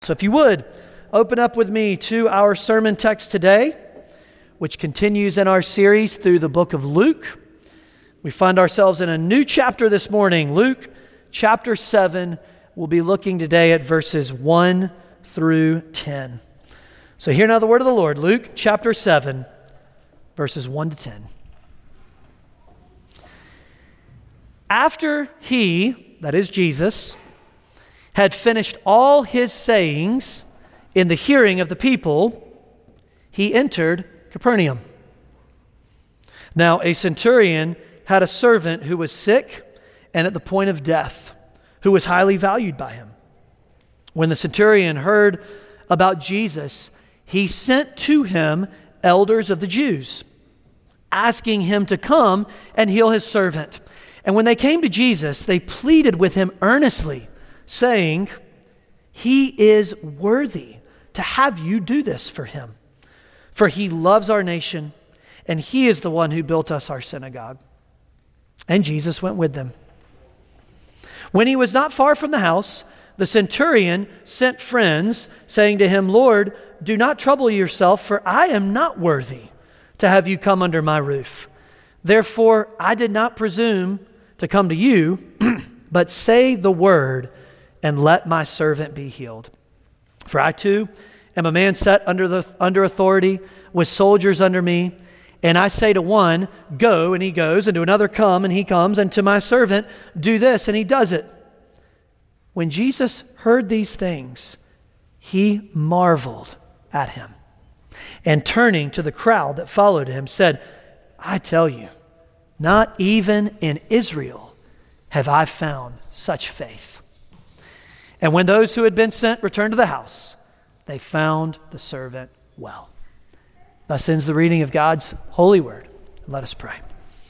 So if you would, open up with me to our sermon text today, which continues in our series through the book of Luke. We find ourselves in a new chapter this morning, Luke chapter 7. We'll be looking today at verses 1 through 10. So hear now the word of the Lord, Luke chapter 7, verses 1 to 10. After he, that is Jesus, had finished all his sayings in the hearing of the people, he entered Capernaum. Now a centurion had a servant who was sick and at the point of death, who was highly valued by him. When the centurion heard about Jesus, he sent to him elders of the Jews, asking him to come and heal his servant. And when they came to Jesus, they pleaded with him earnestly, saying, "He is worthy to have you do this for him, for he loves our nation, and he is the one who built us our synagogue." And Jesus went with them. When he was not far from the house, the centurion sent friends, saying to him, "Lord, do not trouble yourself, for I am not worthy to have you come under my roof. Therefore, I did not presume to come to you, but say the word, and let my servant be healed. For I too am a man set under authority, with soldiers under me. And I say to one, 'Go,' and he goes, and to another, 'Come,' and he comes, and to my servant, 'Do this,' and he does it." When Jesus heard these things, he marveled at him, and turning to the crowd that followed him, said, "I tell you, not even in Israel have I found such faith." And when those who had been sent returned to the house, they found the servant well. Thus ends the reading of God's holy word. Let us pray.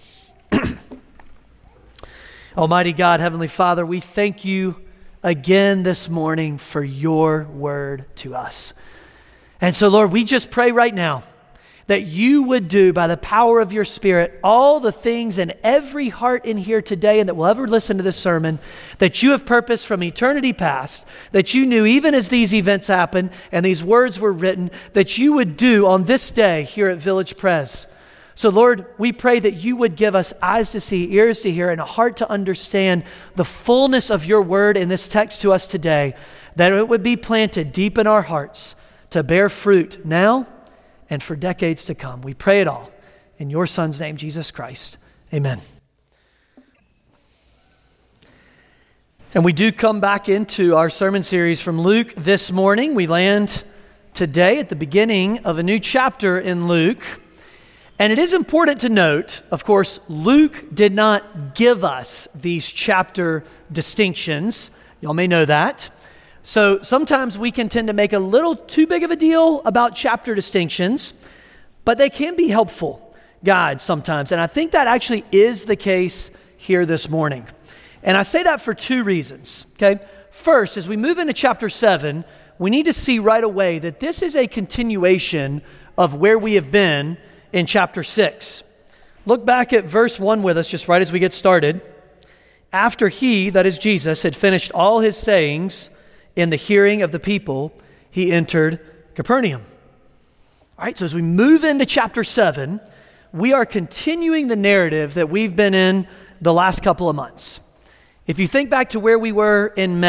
Almighty God, Heavenly Father, we thank you again this morning for your word to us. And so, Lord, we just pray right now that you would do, by the power of your Spirit, all the things in every heart in here today and that will ever listen to this sermon that you have purposed from eternity past, that you knew even as these events happened and these words were written, that you would do on this day here at Village Pres. So Lord, we pray that you would give us eyes to see, ears to hear, and a heart to understand the fullness of your word in this text to us today, that it would be planted deep in our hearts to bear fruit now and for decades to come. We pray it all in your Son's name, Jesus Christ. Amen. And we do come back into our sermon series from Luke this morning. We land today at the beginning of a new chapter in Luke. And it is important to note, of course, Luke did not give us these chapter distinctions. Y'all may know that. So sometimes we can tend to make a little too big of a deal about chapter distinctions, but they can be helpful guides sometimes. And I think that actually is the case here this morning. And I say that for two reasons, okay? First, as we move into chapter 7, we need to see right away that this is a continuation of where we have been in chapter 6. Look back at verse 1 with us just right as we get started. After he, that is Jesus, had finished all his sayings in the hearing of the people, he entered Capernaum. All right, so as we move into chapter 7, we are continuing the narrative that we've been in the last couple of months. If you think back to where we were in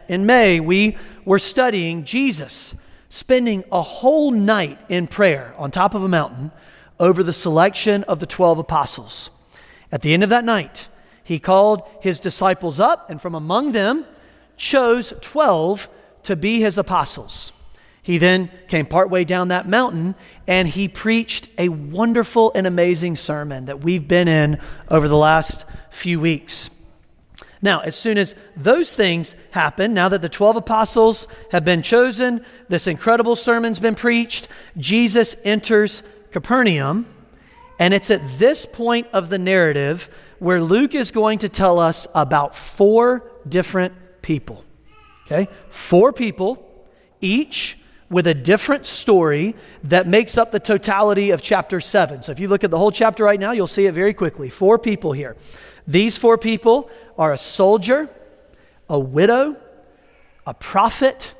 May we were studying Jesus spending a whole night in prayer on top of a mountain over the selection of the 12 apostles. At the end of that night, he called his disciples up, and from among them chose 12 to be his apostles. He then came partway down that mountain and he preached a wonderful and amazing sermon that we've been in over the last few weeks. Now, as soon as those things happen, now that the 12 apostles have been chosen, this incredible sermon's been preached, Jesus enters Capernaum, and it's at this point of the narrative where Luke is going to tell us about 4 different people. Okay? 4 people, each with a different story that makes up the totality of chapter 7. So if you look at the whole chapter right now, you'll see it very quickly. 4 people here. These 4 people are a soldier, a widow, a prophet,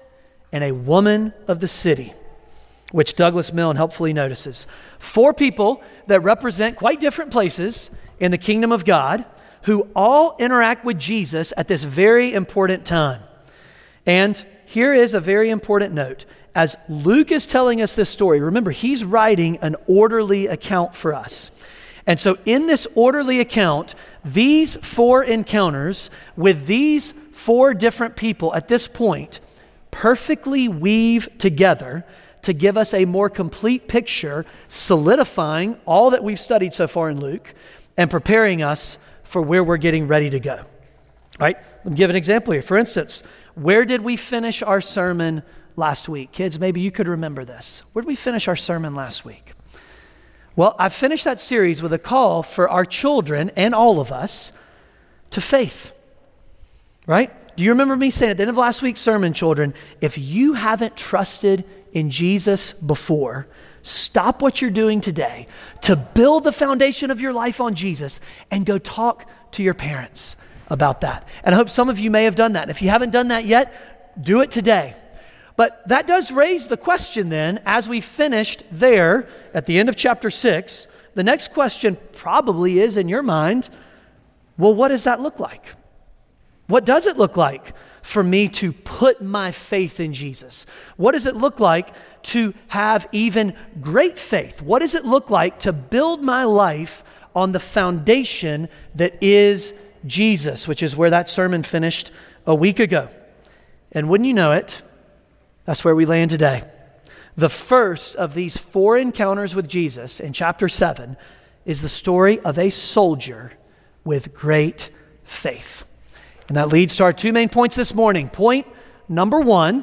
and a woman of the city, which Douglas Milne helpfully notices. 4 people that represent quite different places in the kingdom of God, who all interact with Jesus at this very important time. And here is a very important note. As Luke is telling us this story, remember, he's writing an orderly account for us. And so in this orderly account, these 4 encounters with these 4 different people at this point perfectly weave together to give us a more complete picture, solidifying all that we've studied so far in Luke and preparing us for where we're getting ready to go. All right? Let me give an example here. For instance, where did we finish our sermon last week? Kids, maybe you could remember this. Where did we finish our sermon last week? Well, I finished that series with a call for our children and all of us to faith, right? Do you remember me saying at the end of last week's sermon, children, if you haven't trusted in Jesus before, stop what you're doing today to build the foundation of your life on Jesus and go talk to your parents about that. And I hope some of you may have done that. If you haven't done that yet, do it today. But that does raise the question then, as we finished there at the end of chapter 6, the next question probably is in your mind, well, what does that look like? What does it look like for me to put my faith in Jesus? What does it look like to have even great faith? What does it look like to build my life on the foundation that is Jesus, which is where that sermon finished a week ago? And wouldn't you know it, that's where we land today. The first of these 4 encounters with Jesus in chapter 7 is the story of a soldier with great faith. And that leads to our 2 main points this morning. Point number 1,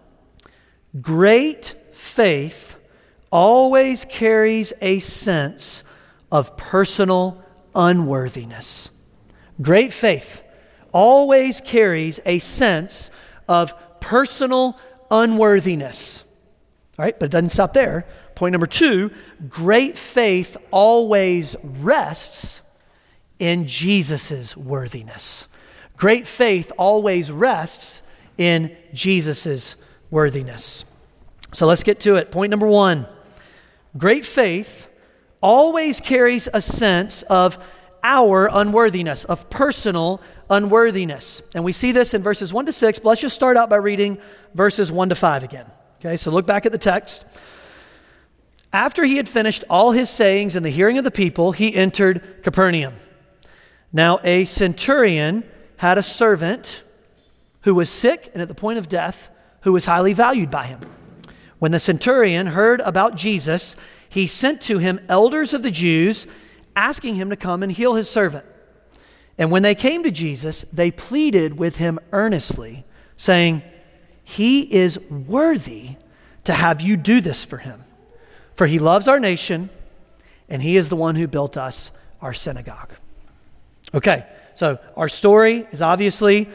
great faith always carries a sense of personal unworthiness. Great faith always carries a sense of personal unworthiness. All right, but it doesn't stop there. Point number 2, great faith always rests in Jesus's worthiness. Great faith always rests in Jesus's worthiness. So let's get to it. Point number 1, great faith always carries a sense of our unworthiness, of personal unworthiness. And we see this in verses 1 to 6. But let's just start out by reading verses 1 to 5 again. Okay, so look back at the text. After he had finished all his sayings in the hearing of the people, he entered Capernaum. Now a centurion had a servant who was sick and at the point of death, who was highly valued by him. When the centurion heard about Jesus, he sent to him elders of the Jews, asking him to come and heal his servant. And when they came to Jesus, they pleaded with him earnestly, saying, "He is worthy to have you do this for him, for he loves our nation, and he is the one who built us our synagogue." Okay, so our story is obviously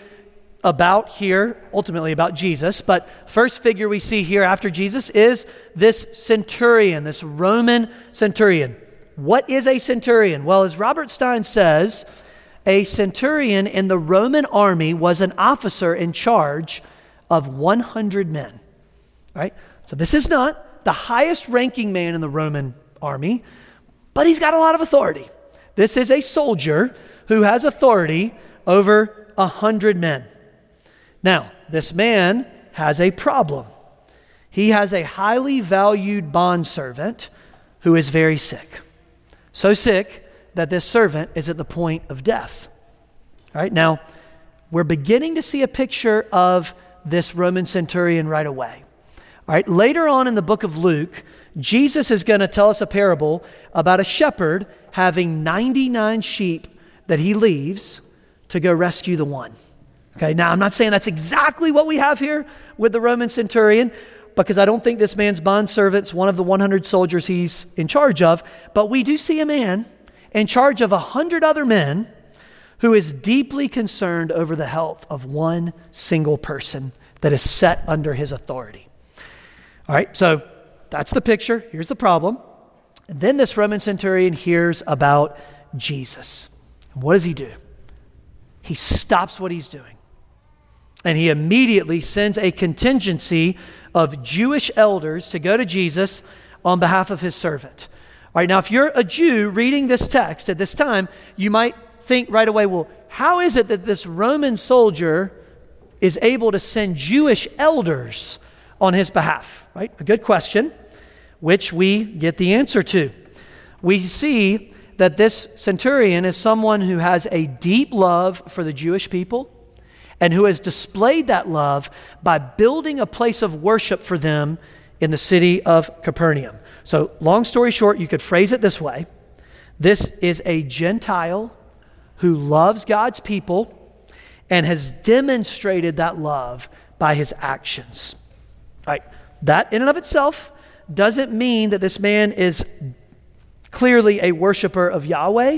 ultimately about Jesus, but first figure we see here after Jesus is this centurion, this Roman centurion. What is a centurion? Well, as Robert Stein says, a centurion in the Roman army was an officer in charge of 100 men. Right? So this is not the highest ranking man in the Roman army, but he's got a lot of authority. This is a soldier who has authority over 100 men. Now, this man has a problem. He has a highly valued bondservant who is very sick. So sick that this servant is at the point of death. All right, now, we're beginning to see a picture of this Roman centurion right away. All right, later on in the book of Luke, Jesus is going to tell us a parable about a shepherd having 99 sheep that he leaves to go rescue the one. Okay, now I'm not saying that's exactly what we have here with the Roman centurion, because I don't think this man's bondservant's one of the 100 soldiers he's in charge of, but we do see a man in charge of 100 other men who is deeply concerned over the health of one single person that is set under his authority. All right, so that's the picture. Here's the problem. And then this Roman centurion hears about Jesus. And what does he do? He stops what he's doing. And he immediately sends a contingency of Jewish elders to go to Jesus on behalf of his servant. All right, now if you're a Jew reading this text at this time, you might think right away, well, how is it that this Roman soldier is able to send Jewish elders on his behalf? Right? A good question, which we get the answer to. We see that this centurion is someone who has a deep love for the Jewish people and who has displayed that love by building a place of worship for them in the city of Capernaum. So, long story short, you could phrase it this way. This is a Gentile who loves God's people and has demonstrated that love by his actions. All right, that in and of itself doesn't mean that this man is clearly a worshiper of Yahweh,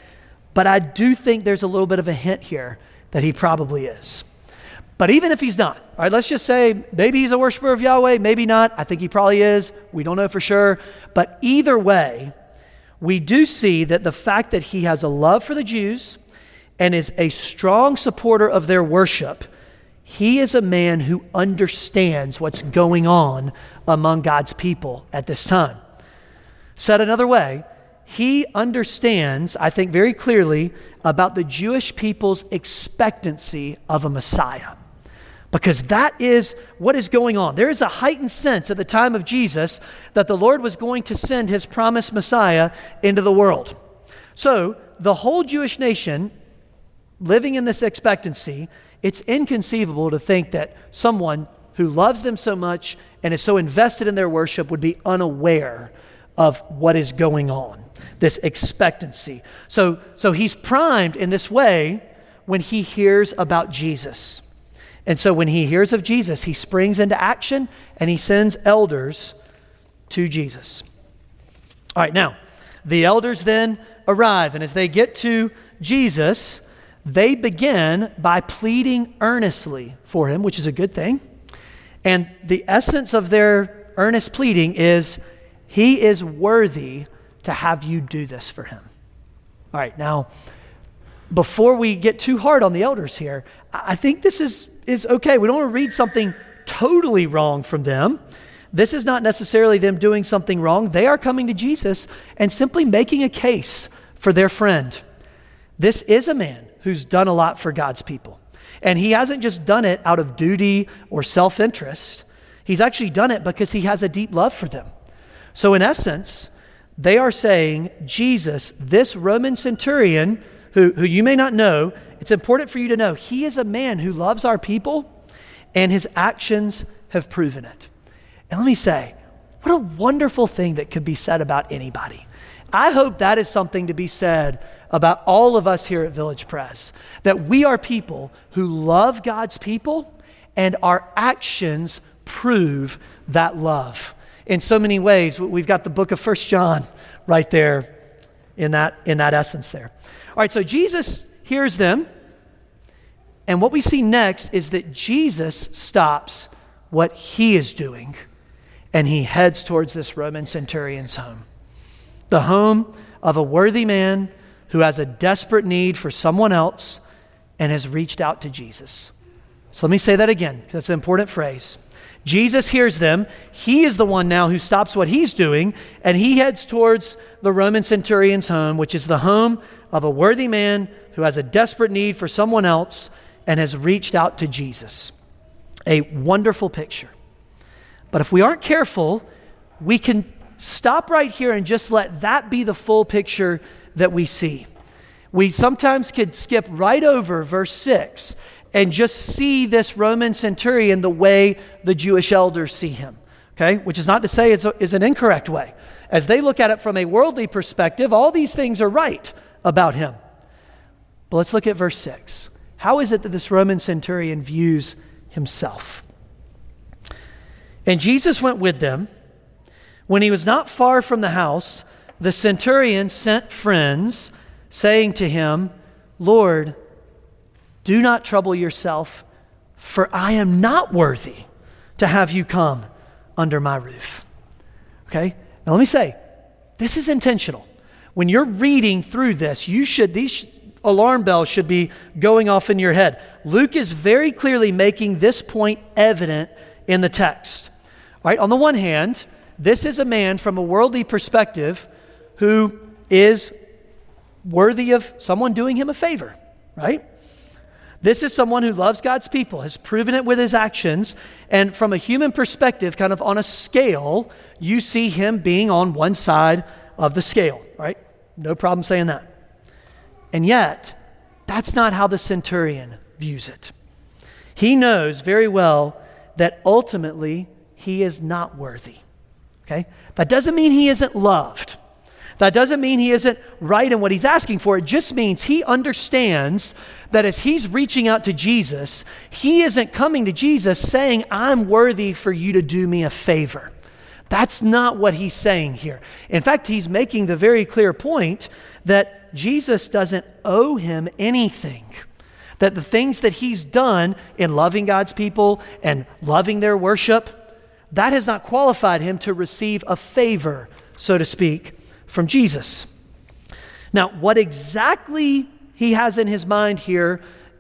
but I do think there's a little bit of a hint here that he probably is. But even if he's not, all right, let's just say maybe he's a worshiper of Yahweh, maybe not. I think he probably is. We don't know for sure. But either way, we do see that the fact that he has a love for the Jews and is a strong supporter of their worship, he is a man who understands what's going on among God's people at this time. Said another way, he understands, I think very clearly, about the Jewish people's expectancy of a Messiah. Because that is what is going on. There is a heightened sense at the time of Jesus that the Lord was going to send his promised Messiah into the world. So the whole Jewish nation, living in this expectancy, it's inconceivable to think that someone who loves them so much and is so invested in their worship would be unaware of what is going on, this expectancy. So he's primed in this way when he hears about Jesus. And so when he hears of Jesus, he springs into action and he sends elders to Jesus. All right, now, the elders then arrive, and as they get to Jesus, they begin by pleading earnestly for him, which is a good thing. And the essence of their earnest pleading is, he is worthy to have you do this for him. All right, now, before we get too hard on the elders here, I think this is okay. We don't want to read something totally wrong from them. This is not necessarily them doing something wrong. They are coming to Jesus and simply making a case for their friend. This is a man who's done a lot for God's people. And he hasn't just done it out of duty or self-interest. He's actually done it because he has a deep love for them. So in essence, they are saying, Jesus, this Roman centurion, who you may not know, it's important for you to know, he is a man who loves our people, and his actions have proven it. And let me say, what a wonderful thing that could be said about anybody. I hope that is something to be said about all of us here at Village Pres, that we are people who love God's people, and our actions prove that love. In so many ways, we've got the book of 1 John right there in that essence there. All right, so Jesus hears them, and what we see next is that Jesus stops what he is doing, and he heads towards this Roman centurion's home, the home of a worthy man who has a desperate need for someone else and has reached out to Jesus. So let me say that again, because that's an important phrase. Jesus hears them. He is the one now who stops what he's doing, and he heads towards the Roman centurion's home, which is the home of a worthy man who has a desperate need for someone else and has reached out to Jesus. A wonderful picture. But if we aren't careful, we can stop right here and just let that be the full picture that we see. We sometimes could skip right over verse 6 and just see this Roman centurion the way the Jewish elders see him, okay? Which is not to say it's an incorrect way. As they look at it from a worldly perspective, all these things are right about him. But let's look at verse 6. How is it that this Roman centurion views himself? And Jesus went with them. When he was not far from the house, the centurion sent friends, saying to him, Lord, do not trouble yourself, for I am not worthy to have you come under my roof. Okay? Now let me say, this is intentional. When you're reading through this, these alarm bells should be going off in your head. Luke is very clearly making this point evident in the text. All right, on the one hand, this is a man from a worldly perspective who is worthy of someone doing him a favor, right? This is someone who loves God's people, has proven it with his actions, and from a human perspective, kind of on a scale, you see him being on one side of the scale, right? No problem saying that. And yet, that's not how the centurion views it. He knows very well that ultimately he is not worthy, okay? That doesn't mean he isn't loved. That doesn't mean he isn't right in what he's asking for. It just means he understands that as he's reaching out to Jesus, he isn't coming to Jesus saying, I'm worthy for you to do me a favor. That's not what he's saying here. In fact, he's making the very clear point that Jesus doesn't owe him anything. That the things that he's done in loving God's people and loving their worship, that has not qualified him to receive a favor, so to speak, from Jesus. Now, what exactly he has in his mind here,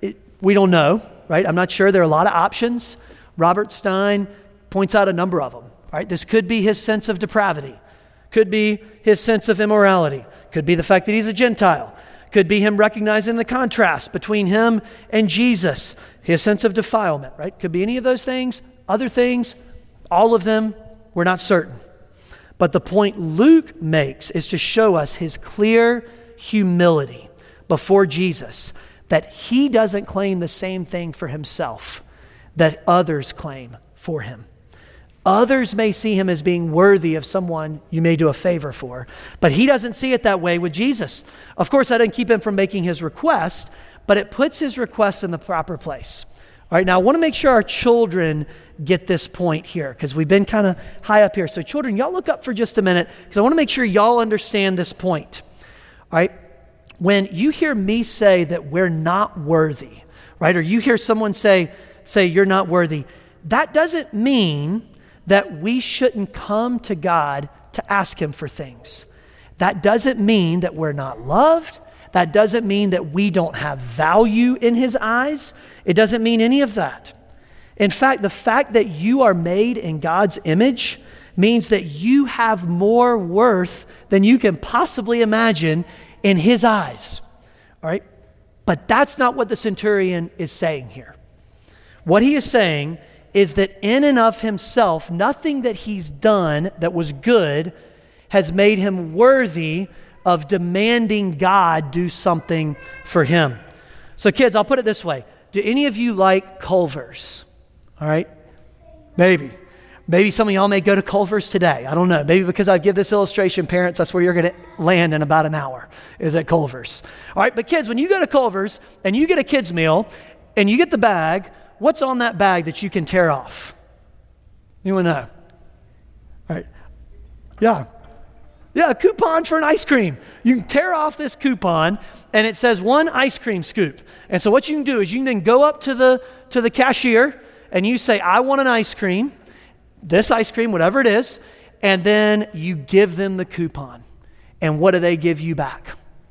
we don't know, right? I'm not sure. There are a lot of options. Robert Stein points out a number of them, right? This could be his sense of depravity, could be his sense of immorality, could be the fact that he's a Gentile, could be him recognizing the contrast between him and Jesus, his sense of defilement, right? Could be any of those things, other things, all of them, we're not certain. But the point Luke makes is to show us his clear humility before Jesus, that he doesn't claim the same thing for himself that others claim for him. Others may see him as being worthy of someone you may do a favor for, but he doesn't see it that way with Jesus. Of course, that doesn't keep him from making his request, but it puts his request in the proper place. All right, now I want to make sure our children get this point here because we've been kind of high up here. So children, y'all look up for just a minute because I want to make sure y'all understand this point. All right, when you hear me say that we're not worthy, right, or you hear someone say you're not worthy, that doesn't mean that we shouldn't come to God to ask him for things. That doesn't mean that we're not loved. That doesn't mean that we don't have value in his eyes. It doesn't mean any of that. In fact, the fact that you are made in God's image means that you have more worth than you can possibly imagine in his eyes. All right? But that's not what the centurion is saying here. What he is saying is that in and of himself, nothing that he's done that was good has made him worthy of demanding God do something for him. So kids, I'll put it this way. Do any of you like Culver's? All right? Maybe. Maybe some of y'all may go to Culver's today. I don't know. Maybe because I give this illustration, parents, that's where you're going to land in about an hour, is at Culver's. All right, but kids, when you go to Culver's and you get a kid's meal and you get the bag, what's on that bag that you can tear off? Anyone know? All right. Yeah, a coupon for an ice cream. You can tear off this coupon and it says 1 ice cream scoop. And so what you can do is you can then go up to the cashier and you say, I want an ice cream, this ice cream, whatever it is, and then you give them the coupon. And what do they give you back?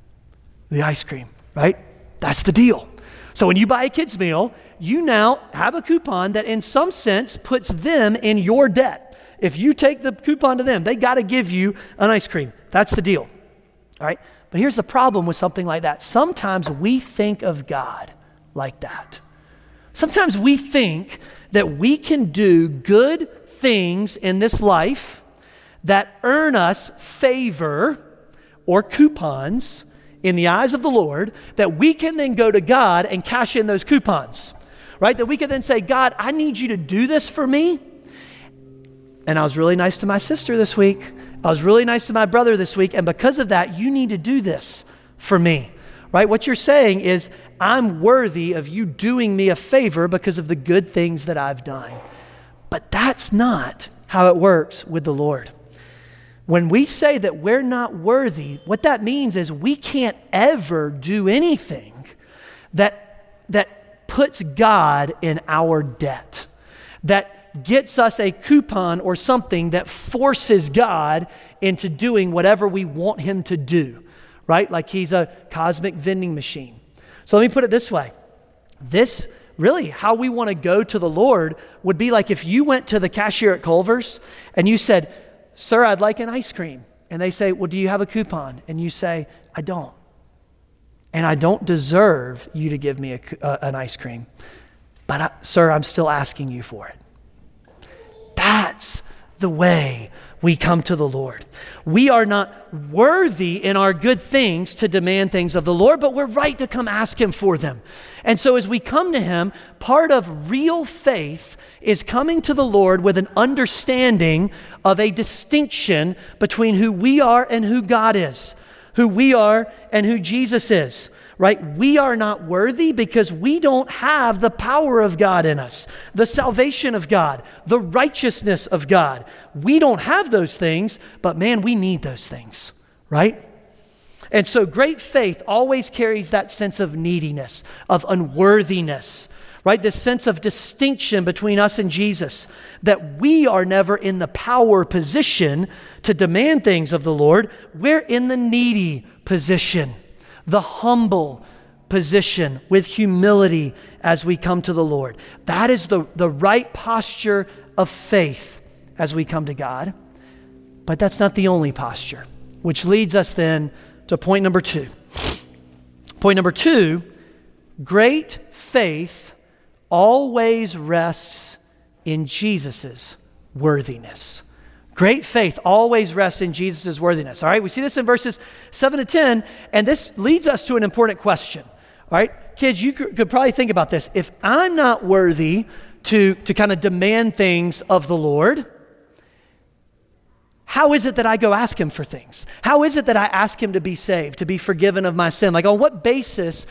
The ice cream, right? That's the deal. So when you buy a kid's meal, you now have a coupon that in some sense puts them in your debt. If you take the coupon to them, they got to give you an ice cream. That's the deal. All right? But here's the problem with something like that. Sometimes we think of God like that. Sometimes we think that we can do good things in this life that earn us favor or coupons in the eyes of the Lord, that we can then go to God and cash in those coupons, right? That we can then say, God, I need you to do this for me. And I was really nice to my sister this week. I was really nice to my brother this week. And because of that, you need to do this for me, right? What you're saying is, I'm worthy of you doing me a favor because of the good things that I've done. But that's not how it works with the Lord. When we say that we're not worthy, what that means is we can't ever do anything that puts God in our debt, that gets us a coupon or something that forces God into doing whatever we want him to do, right? Like he's a cosmic vending machine. So let me put it this way. This really, how we want to go to the Lord would be like if you went to the cashier at Culver's and you said, "Sir, I'd like an ice cream." And they say, "Well, do you have a coupon?" And you say, "I don't. And I don't deserve you to give me an ice cream. But sir, I'm still asking you for it." That's the way we come to the Lord. We are not worthy in our good things to demand things of the Lord, but we're right to come ask him for them. And so as we come to him, part of real faith is coming to the Lord with an understanding of a distinction between who we are and who God is, who we are and who Jesus is. Right? We are not worthy because we don't have the power of God in us, the salvation of God, the righteousness of God. We don't have those things, but man, we need those things, right? And so great faith always carries that sense of neediness, of unworthiness, right? This sense of distinction between us and Jesus, that we are never in the power position to demand things of the Lord. We're in the needy position, the humble position with humility as we come to the Lord. That is the right posture of faith as we come to God. But that's not the only posture, which leads us then to point number 2. Point number 2, great faith always rests in Jesus's worthiness. Great faith always rests in Jesus' worthiness. All right, we see this in verses 7 to 10, and this leads us to an important question. All right, kids, you could probably think about this. If I'm not worthy to kind of demand things of the Lord, how is it that I go ask him for things? How is it that I ask him to be saved, to be forgiven of my sin? Like on what basis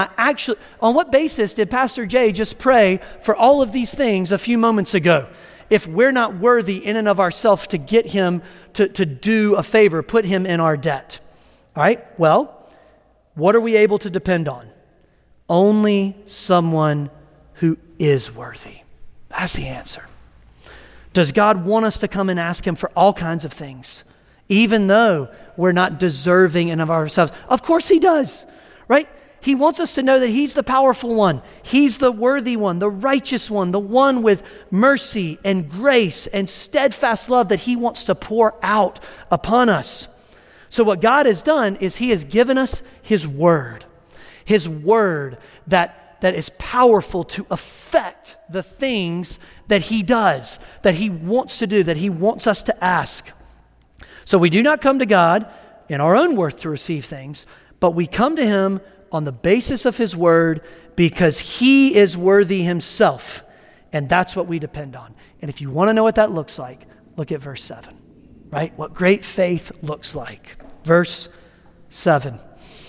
did Pastor Jay just pray for all of these things a few moments ago? If we're not worthy in and of ourselves to get him to do a favor, put him in our debt. All right, well, what are we able to depend on? Only someone who is worthy. That's the answer. Does God want us to come and ask him for all kinds of things, even though we're not deserving in of ourselves? Of course he does, right? He wants us to know that he's the powerful one. He's the worthy one, the righteous one, the one with mercy and grace and steadfast love that he wants to pour out upon us. So what God has done is he has given us his word that is powerful to affect the things that he does, that he wants to do, that he wants us to ask. So we do not come to God in our own worth to receive things, but we come to him on the basis of his word because he is worthy himself. And that's what we depend on. And if you want to know what that looks like, look at verse 7, right? What great faith looks like. Verse 7.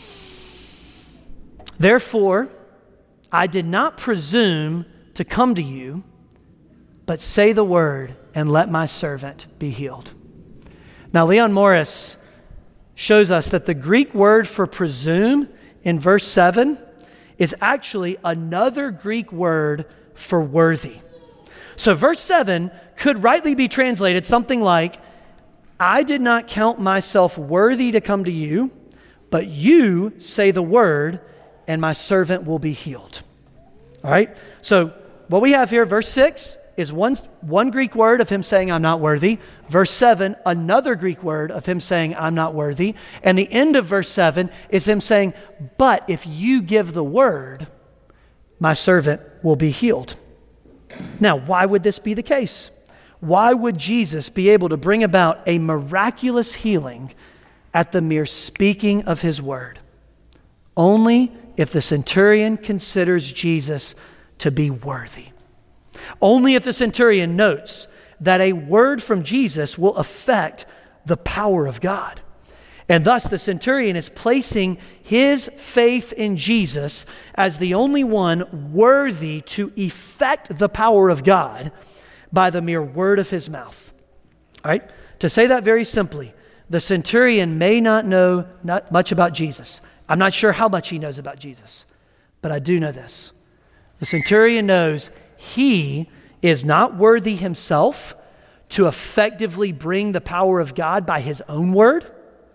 Therefore, I did not presume to come to you, but say the word and let my servant be healed. Now, Leon Morris shows us that the Greek word for presume in verse 7 is actually another Greek word for worthy. So verse 7 could rightly be translated something like, I did not count myself worthy to come to you, but you say the word and my servant will be healed. All right? So what we have here, verse 6, is one Greek word of him saying, I'm not worthy. Verse 7, another Greek word of him saying, I'm not worthy. And the end of verse 7 is him saying, but if you give the word, my servant will be healed. Now, why would this be the case? Why would Jesus be able to bring about a miraculous healing at the mere speaking of his word? Only if the centurion considers Jesus to be worthy. Only if the centurion notes that a word from Jesus will affect the power of God. And thus the centurion is placing his faith in Jesus as the only one worthy to effect the power of God by the mere word of his mouth. All right? To say that very simply, the centurion may not know not much about Jesus. I'm not sure how much he knows about Jesus, but I do know this. The centurion knows he is not worthy himself to effectively bring the power of God by his own word,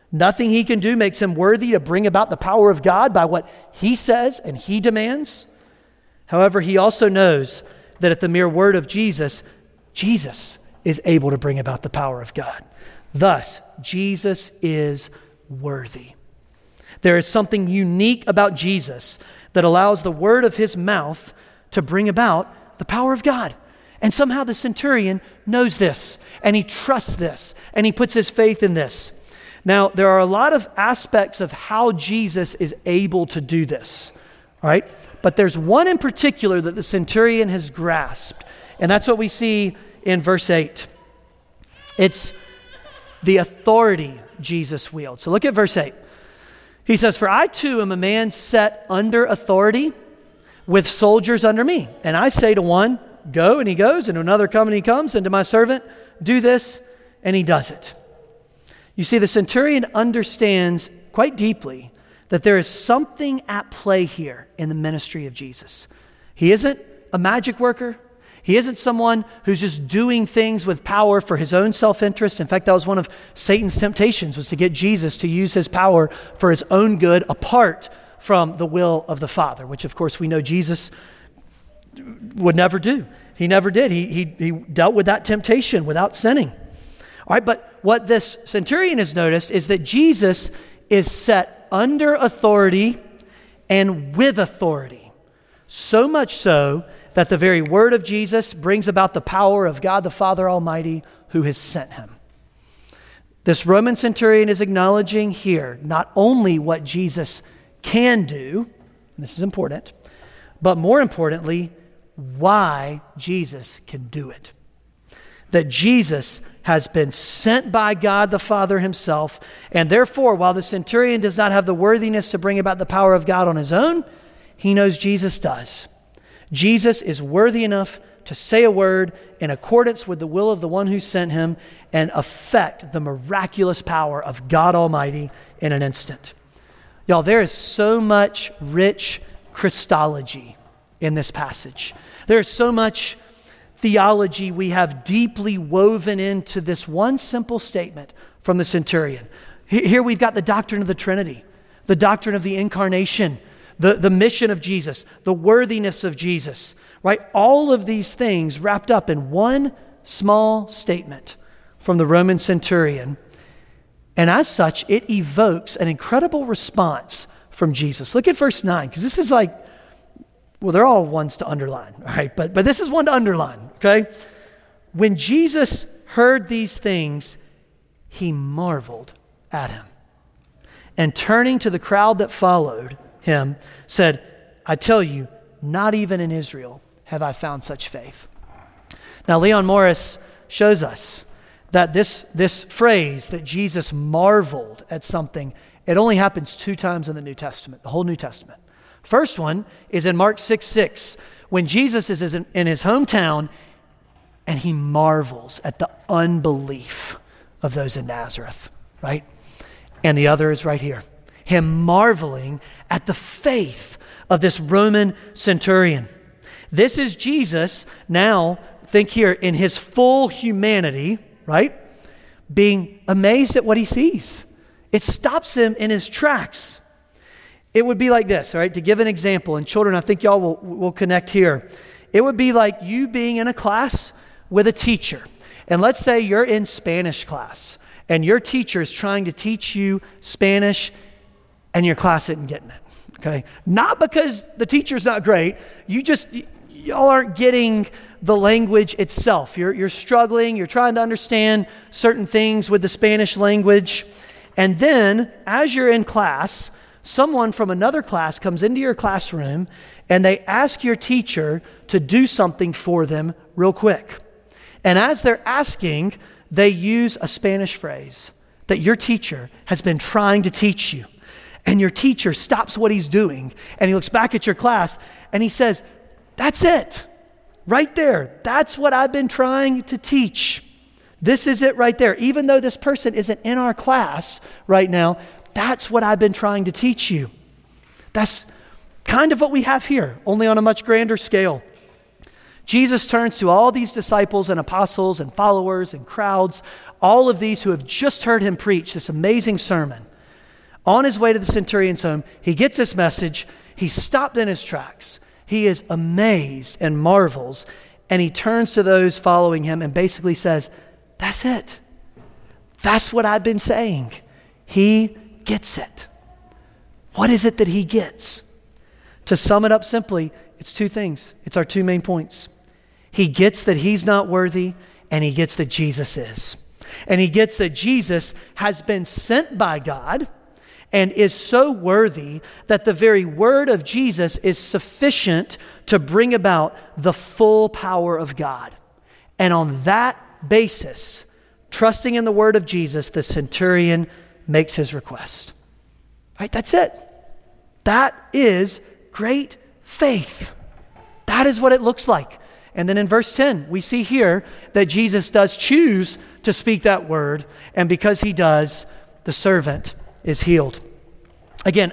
Nothing he can do makes him worthy to bring about the power of God by what he says and he demands. However, he also knows that at the mere word of Jesus, Jesus is able to bring about the power of God. Thus, Jesus is worthy. There is something unique about Jesus that allows the word of his mouth to bring about the power of God. And somehow the centurion knows this, and he trusts this, and he puts his faith in this. Now, there are a lot of aspects of how Jesus is able to do this, all right? But there's one in particular that the centurion has grasped, and that's what we see in verse 8. It's the authority Jesus wields. So look at verse 8. He says, "For I too am a man set under authority with soldiers under me. And I say to one, go, and he goes, and to another, come, and he comes, and to my servant, do this, and he does it." You see, the centurion understands quite deeply that there is something at play here in the ministry of Jesus. He isn't a magic worker. He isn't someone who's just doing things with power for his own self-interest. In fact, that was one of Satan's temptations, was to get Jesus to use his power for his own good apart from the will of the Father, which of course we know Jesus would never do. He never did. He dealt with that temptation without sinning. All right, but what this centurion has noticed is that Jesus is set under authority and with authority. So much so that the very word of Jesus brings about the power of God the Father Almighty who has sent him. This Roman centurion is acknowledging here not only what Jesus can do, and this is important, but more importantly, why Jesus can do it. That Jesus has been sent by God the Father himself, and therefore, while the centurion does not have the worthiness to bring about the power of God on his own, he knows Jesus does. Jesus is worthy enough to say a word in accordance with the will of the one who sent him and affect the miraculous power of God Almighty in an instant. Y'all, there is so much rich Christology in this passage. There is so much theology we have deeply woven into this one simple statement from the centurion. Here we've got the doctrine of the Trinity, the doctrine of the incarnation, the mission of Jesus, the worthiness of Jesus, right? All of these things wrapped up in one small statement from the Roman centurion. And as such, it evokes an incredible response from Jesus. Look at verse 9, because this is like, well, they're all ones to underline, right? But this is one to underline, okay? When Jesus heard these things, he marveled at him. And turning to the crowd that followed him, said, "I tell you, not even in Israel have I found such faith." Now, Leon Morris shows us that this phrase that Jesus marveled at something, it only happens 2 times in the New Testament, the whole New Testament. First one is in Mark 6:6, when Jesus is in his hometown and he marvels at the unbelief of those in Nazareth, right? And the other is right here, him marveling at the faith of this Roman centurion. This is Jesus now, think here, in his full humanity, right? Being amazed at what he sees. It stops him in his tracks. It would be like this, all right? To give an example, and children, I think y'all will connect here. It would be like you being in a class with a teacher. And let's say you're in Spanish class, and your teacher is trying to teach you Spanish, and your class isn't getting it, okay? Not because the teacher's not great. Y'all aren't getting the language itself. You're struggling. You're trying to understand certain things with the Spanish language. And then, as you're in class, someone from another class comes into your classroom and they ask your teacher to do something for them real quick. And as they're asking, they use a Spanish phrase that your teacher has been trying to teach you. And your teacher stops what he's doing and he looks back at your class and he says, "That's it, right there. That's what I've been trying to teach. This is it right there. Even though this person isn't in our class right now, that's what I've been trying to teach you." That's kind of what we have here, only on a much grander scale. Jesus turns to all these disciples and apostles and followers and crowds, all of these who have just heard him preach this amazing sermon. On his way to the centurion's home, he gets this message. He's stopped in his tracks. He is amazed and marvels, and he turns to those following him and basically says, that's it. That's what I've been saying. He gets it. What is it that he gets? To sum it up simply, it's two things. It's our two main points. He gets that he's not worthy, and he gets that Jesus is. And he gets that Jesus has been sent by God and is so worthy that the very word of Jesus is sufficient to bring about the full power of God. And on that basis, trusting in the word of Jesus, the centurion makes his request. Right? That's it. That is great faith. That is what it looks like. And then in verse 10, we see here that Jesus does choose to speak that word, and because he does, the servant is healed. Again,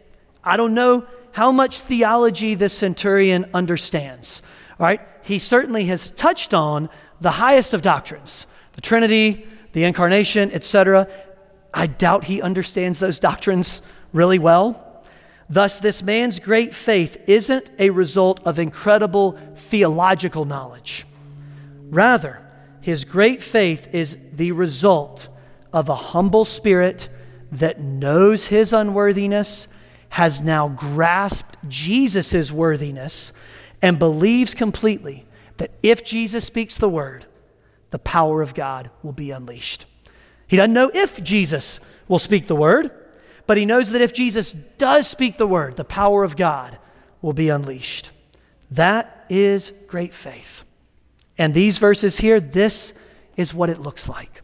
I don't know how much theology this centurion understands. All right? He certainly has touched on the highest of doctrines, the Trinity, the Incarnation, etc. I doubt he understands those doctrines really well. Thus, this man's great faith isn't a result of incredible theological knowledge. Rather, his great faith is the result of a humble spirit that knows his unworthiness, has now grasped Jesus' worthiness, and believes completely that if Jesus speaks the word, the power of God will be unleashed. He doesn't know if Jesus will speak the word, but he knows that if Jesus does speak the word, the power of God will be unleashed. That is great faith. And these verses here, this is what it looks like.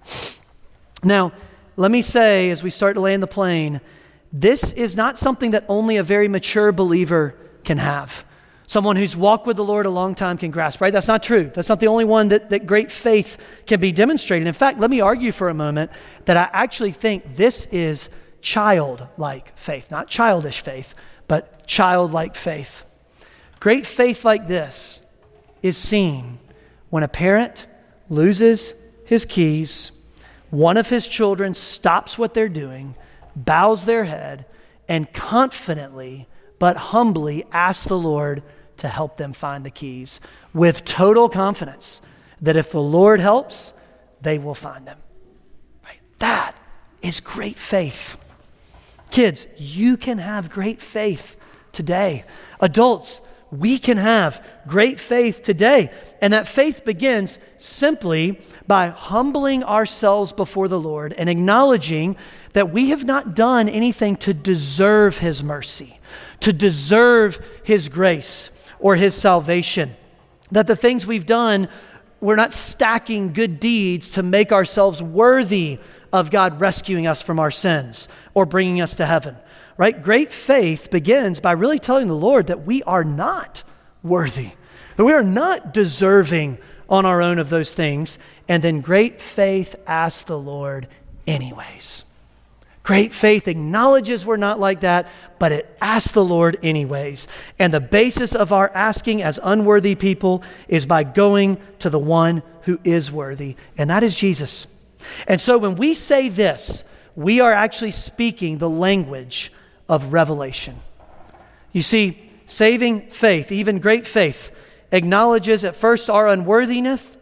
Now, let me say, as we start to land the plane, this is not something that only a very mature believer can have. Someone who's walked with the Lord a long time can grasp, right? That's not true. That's not the only one that great faith can be demonstrated. In fact, let me argue for a moment that I actually think this is childlike faith, not childish faith, but childlike faith. Great faith like this is seen when a parent loses his keys, one of his children stops what they're doing, bows their head, and confidently but humbly asks the Lord to help them find the keys with total confidence that if the Lord helps, they will find them. Right? That is great faith. Kids, you can have great faith today. Adults, we can have great faith today. And that faith begins simply by humbling ourselves before the Lord and acknowledging that we have not done anything to deserve his mercy, to deserve his grace or his salvation. That the things we've done, we're not stacking good deeds to make ourselves worthy of God rescuing us from our sins or bringing us to heaven, right? Great faith begins by really telling the Lord that we are not worthy, that we are not deserving on our own of those things. And then great faith asks the Lord anyways. Great faith acknowledges we're not like that, but it asks the Lord anyways. And the basis of our asking as unworthy people is by going to the one who is worthy, and that is Jesus. And so when we say this, we are actually speaking the language of revelation. You see, saving faith, even great faith, acknowledges at first our unworthiness,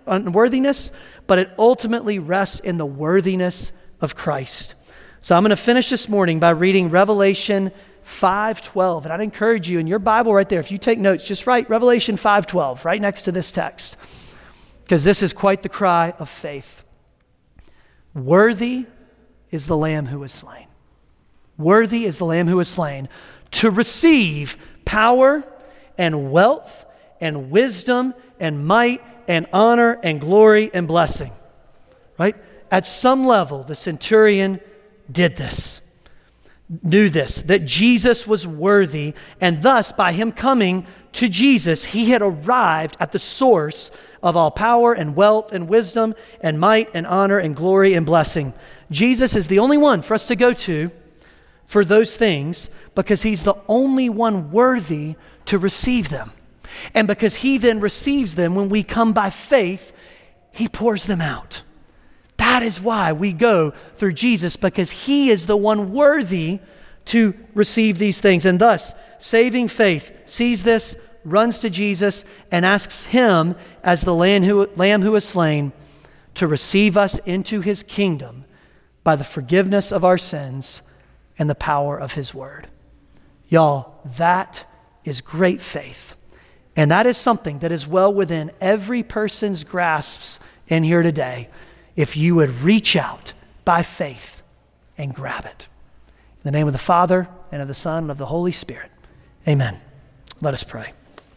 but it ultimately rests in the worthiness of Christ. So I'm going to finish this morning by reading Revelation 5:12. And I'd encourage you in your Bible right there, if you take notes, just write Revelation 5:12 right next to this text, because this is quite the cry of faith. Worthy is the Lamb who was slain. Worthy is the Lamb who was slain to receive power and wealth and wisdom and might and honor and glory and blessing. Right? At some level, the centurion did this, knew this, that Jesus was worthy, and thus by him coming to Jesus, he had arrived at the source of all power and wealth and wisdom and might and honor and glory and blessing. Jesus is the only one for us to go to for those things because he's the only one worthy to receive them. And because he then receives them, when we come by faith, he pours them out. That is why we go through Jesus, because he is the one worthy to receive these things. And thus, saving faith sees this, runs to Jesus, and asks him, as the lamb who is slain, to receive us into his kingdom by the forgiveness of our sins and the power of his word. Y'all, that is great faith. And that is something that is well within every person's grasps in here today, if you would reach out by faith and grab it. In the name of the Father, and of the Son, and of the Holy Spirit. Amen. Let us pray.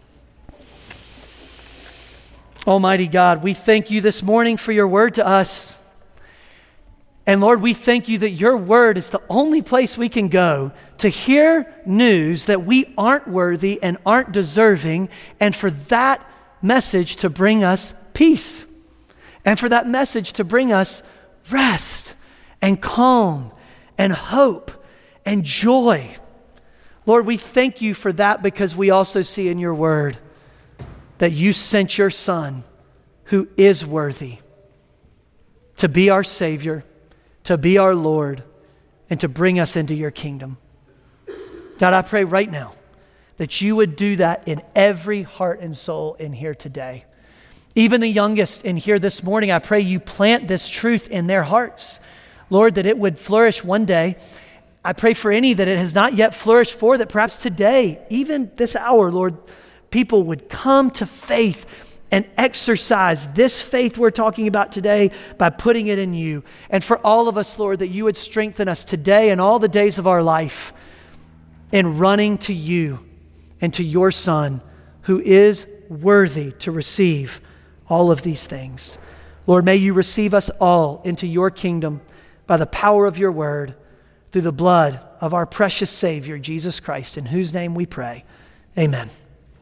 Almighty God, we thank you this morning for your word to us. And Lord, we thank you that your word is the only place we can go to hear news that we aren't worthy and aren't deserving, and for that message to bring us peace, and for that message to bring us rest and calm and hope and joy. Lord, we thank you for that, because we also see in your word that you sent your Son, who is worthy, to be our Savior, to be our Lord, and to bring us into your kingdom. God, I pray right now that you would do that in every heart and soul in here today. Even the youngest in here this morning, I pray you plant this truth in their hearts. Lord, that it would flourish one day. I pray for any that it has not yet flourished for, that perhaps today, even this hour, Lord, people would come to faith and exercise this faith we're talking about today by putting it in you. And for all of us, Lord, that you would strengthen us today and all the days of our life in running to you and to your Son, who is worthy to receive all of these things. Lord, may you receive us all into your kingdom by the power of your word, through the blood of our precious Savior, Jesus Christ, in whose name we pray. Amen.